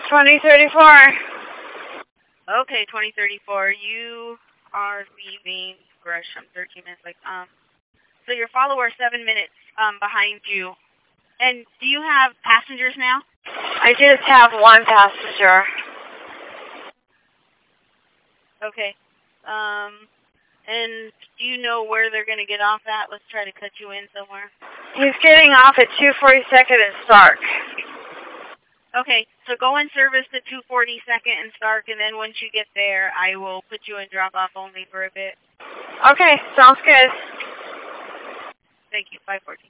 2034. Okay, 2034. You are leaving Gresham 13 minutes. So your follower 7 minutes behind you. And do you have passengers now? I just have one passenger. Okay. And do you know where they're going to get off at? Let's try to cut you in somewhere. He's getting off at 242nd and Stark. Okay, so go and service the 242nd and Stark, and then once you get there, I will put you in drop-off only for a bit. Okay, sounds good. Thank you, 514.